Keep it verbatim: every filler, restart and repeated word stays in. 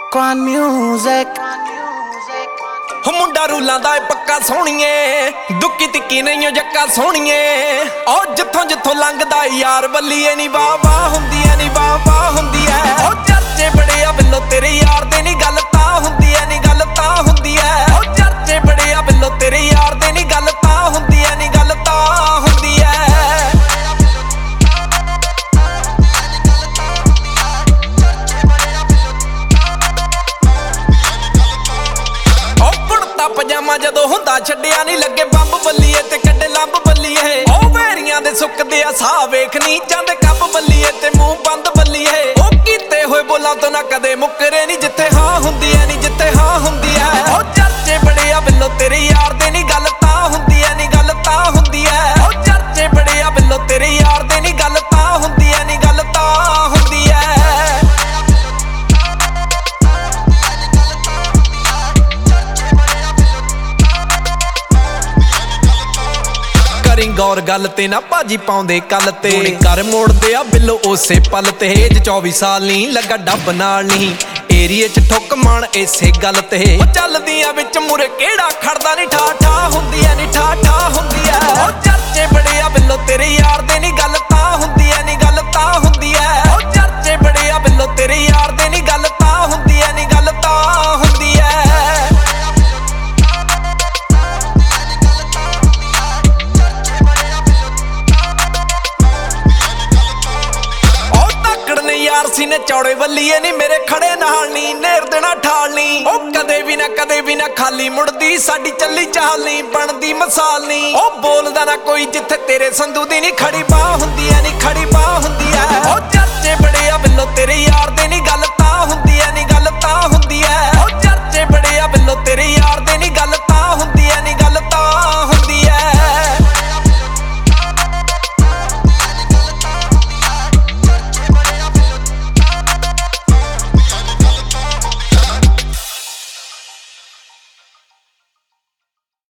Quan Music ਹੋ ਮੁੰਡਾ ਰੂਲਾਂ ਦਾ ਏ ਪੱਕਾ ਸੋਹਣੀਏ, ਦੁੱਕੀ ਤਿੱਕੀ ਨਹੀਂ ਓ ਜੱਕਾ ਸੋਹਣੀਏ। ਓ ਜਿੱਥੋਂ ਜਿੱਥੋਂ ਲੰਘਦਾ ਯਾਰ ਬੱਲੀਏ ਨੀ ਵਾਹ ਵਾਹ ਹੁੰਦੀ ਐ, ਨੀ ਵਾਹ ਵਾਹ ਹੁੰਦੀ ਐ। ਓ ਚਰਚੇ ਬੜੇ ਆ ਬਿੱਲੋ ਤੇਰੇ ਯਾਰ ਦੇ, ਨੀ ਗੱਲ ਤਾਂ ਹੁੰਦੀ ਐ, ਨੀ ਗੱਲ ਤਾਂ ਹੁੰਦੀ ਐ। ਓ ਚਰਚੇ ਬੜੇ ਆ ਬਿੱਲੋ ਤੇਰੇ ਯਾਰ ਦੇ, ਨੀ ਗੱਲ ਤਾਂ ਹੁੰਦੀ ਐ, ਨੀ ਗੱਲ ਤਾਂ ਹੁੰਦੀ ਐ। ਪਜਾਮਾ ਜਦੋਂ ਹੁੰਦਾ ਛੱਡਿਆ ਨੀ ਲੱਗੇ ਬੰਬ ਬੱਲੀਏ ਤੇ ਕੱਢੇ ਲੰਬ ਬੱਲੀਏ। ਉਹ ਵੈਰੀਆਂ ਦੇ ਸੁੱਕਦੇ ਆ ਸਾਹ ਵੇਖ ਨੀ ਜਾਂਦੇ ਕੱਬ ਬੱਲੀਏ ਤੇ ਮੂੰਹ ਬੰਦ ਬੱਲੀਏ। ਉਹ ਕੀਤੇ ਹੋਏ ਬੋਲਾਂ ਤੋਂ ਨਾ ਕਦੇ ਮੁੱਕਰੇ ਨੀ, ਜਿੱਥੇ ਹਾਂ ਹੁੰਦੀ ਐ ਨੀ ਜਿੱਥੇ ਹਾਂ ਹੁੰਦੀ ਐ। ਉਹ ਚਰਚੇ ਬੜੇ ਆ ਬਿੱਲੋ ਤੇਰੇ ਯਾਰ ਦੇ, ਨੀ ਗੱਲ ਤਾਂ ਹੁੰਦੀ ਐ, ਨੀ ਗੱਲ ਤਾਂ ਹੁੰਦੀ ਐ। ਉਹ ਚਰਚੇ ਬੜੇ ਆ ਬਿੱਲੋ ਤੇਰੇ ਯਾਰ ਦੇ, ਨੀ ਗੱਲ ਤਾਂ ਹੁੰਦੀ ਐ, ਨੀ ਗੱਲ ਤਾਂ ਹੁੰਦੀ ਐ। ਗੌਰ ਗੱਲ ਤੇ ਨਾ ਭਾਜੀ ਪਾਉਂਦੇ ਕੱਲ ਤੇ, ਹੁਣੇ ਕਰ ਮੋੜਦੇ ਆ ਬਿੱਲੋ ਉਸੇ ਪਲ ਤੇ। ਏਜ ਚੌਵੀ ਸਾਲ ਨੀ ਲੱਗਾ ਡੱਬ ਨਾਲ ਨੀ, ਏਰੀਏ ਚ ਠੁੱਕ ਮਾਣ ਇਸੇ ਗੱਲ ਤੇ। ਉਹ ਚੱਲਦੀਆਂ ਵਿੱਚ ਮੁਰੇ ਕਿਹੜਾ ਖੜਦਾ ਨੀ, ਠਾ ਠਾ ਹੁੰਦੀ ਐ, ਨੀ ਠਾ ਠਾ ਹੁੰਦੀ ਐ। ਉਹ ਚਰਚੇ ਬੜੇ ਆ ਬਿੱਲੋ ਤੇਰੇ ਯਾਰ ਦੇ, ਨੀ ਗੱਲ ਤਾਂ ਹੁੰਦੀ ਐ, ਨੀ ਗੱਲ ਤਾਂ ਹੁੰਦੀ ਐ। ਉਹ ਚਰਚੇ ਬੜੇ ਆ ਬਿੱਲੋ ਤੇਰੇ ਯਾਰ ਦੇ, ਨੀ ਗੱਲ ਤਾਂ ਹੁੰਦੀ ਐ, ਨੀ ਗੱਲ ਤਾਂ ਹੁੰਦੀ ਐ। ਯਾਰ ਸੀਨੇ ਚੌੜੇ ਬੱਲੀਏ ਨੀ ਮੇਰੇ ਖੜੇ ਨਾਲ ਨੀ, ਨੇਰ ਦੇਣਾ ਠਾਲ ਨੀ। ਉਹ ਕਦੇ ਵੀ ਨਾ ਕਦੇ ਵੀ ਨਾ ਖਾਲੀ ਮੁੜਦੀ, ਸਾਡੀ ਚੱਲੀ ਚਾਲ ਨੀ ਬਣਦੀ ਮਿਸਾਲ ਨੀ। ਉਹ ਬੋਲਦਾ ਨਾ ਕੋਈ ਜਿੱਥੇ ਤੇਰੇ ਸੰਧੂ ਦੀ ਨੀ ਖੜੀ ਬਾਹ ਹੁੰਦੀ ਐ, ਨੀ ਖੜੀ ਬਾਹ